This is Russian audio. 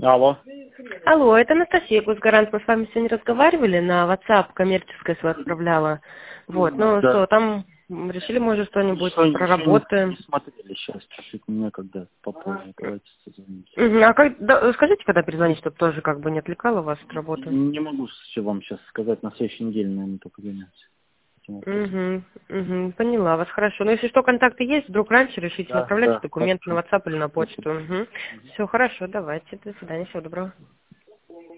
Алло. Алло, это Анастасия Госгарант. Мы с вами сегодня разговаривали, на WhatsApp коммерческое свое отправляла. Вот, ну Да. что, там решили, может, что-нибудь Что проработаем. не смотрели сейчас, чуть-чуть мне когда попозже, давайте созвонимся. А скажите, когда перезвонить, чтобы тоже как бы не отвлекало вас от работы? Не могу вам сейчас сказать, на следующей неделе, наверное, только займемся этим вопросом. Поняла вас, хорошо. Ну, если что, контакты есть, вдруг раньше решите, Да, направляйте да, документы на хорошо. WhatsApp или на почту. Спасибо. Все, хорошо, давайте, до свидания, всего доброго.